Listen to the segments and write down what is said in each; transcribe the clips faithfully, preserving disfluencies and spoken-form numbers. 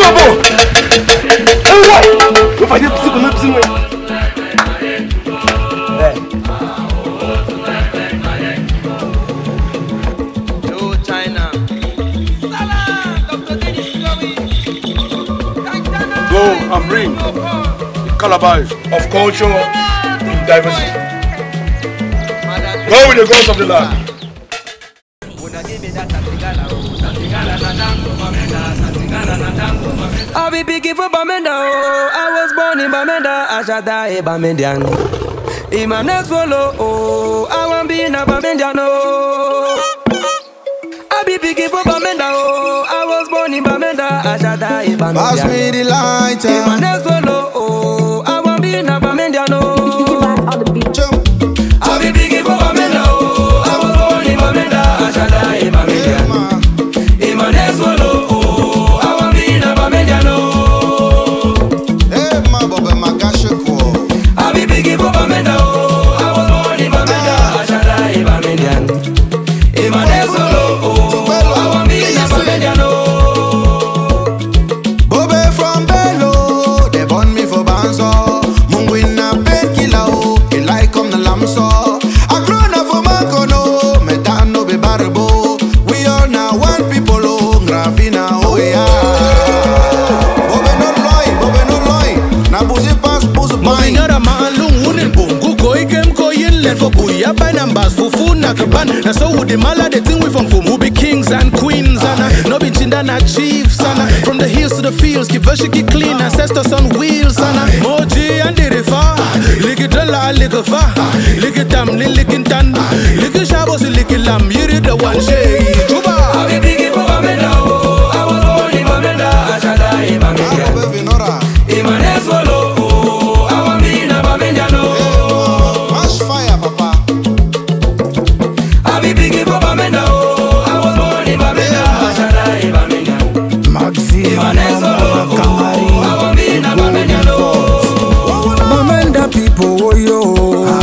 And bring the calabash of culture in diversity. Go with the gods of the land. I'll be picking for Bamenda. I was born in Bamenda. I shall die a Bamendian. In my next follow, oh, I won't be in a Bamendian. I'll be picking for Bamenda. Oh, I was born in Bamenda. I shall die a Bamendian. Pass me the lighter. In my next follow, oh, I won't be in a Bamendian. I'll be picking for Bamenda. Oh, I was born in Bamenda. I shall die a Bamendian. In my next follow, oh, I won't be in a Bamendian. Hey, my Bobby, my gosh, I'll be picking for Bamenda. Oh, I was born in Bamenda. I shall die a Bamendian. In my next follow, oh, I won't be in a Bamendian. Bobby from Bello, they born me for Banzo. Mungwina painkiller, oh, he like come the lamb so. I grown up for Mankono, Metan no be barbo. We all now one people, oh, Gravina, oh yeah. Bobby no loy, Bobby no loy. Na buzi pass, buzi bang. Manyara maalung unin bungu koi kem koyin len for buya by numbers fufu nakaban. Na so with the mala the thing we from kum who be kings and queens and uh, no be chinda na chiefs and uh, from the hills to the fields keep keep clean ancestors on wheels and uh, moji and the river lick it la lick it fa lick it tam lick it tan lick it shabos lick it lam you the one shade chuba. I'll be picking for Bamenda. Oh, I was born in Bamenda. I shall die in Bamenda. In my next follow, oh, I won't be in a Bamenda. Mash fire, papa. I'll be picking for Bamenda. Oh, I was born in Bamenda. I shall die in Bamenda. In my next follow, oh, I won't be in a Bamenda. Bamenda people, oh yo.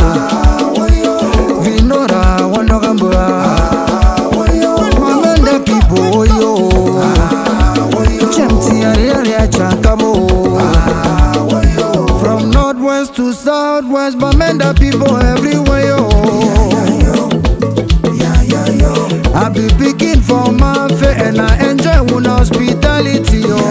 Vinora, Wanogambura. Bamenda people, oh yo. Chemti area Chankamo. From northwest to southwest, Bamenda people everywhere yo. I be picking for my fair and I enjoy one hospitality yo.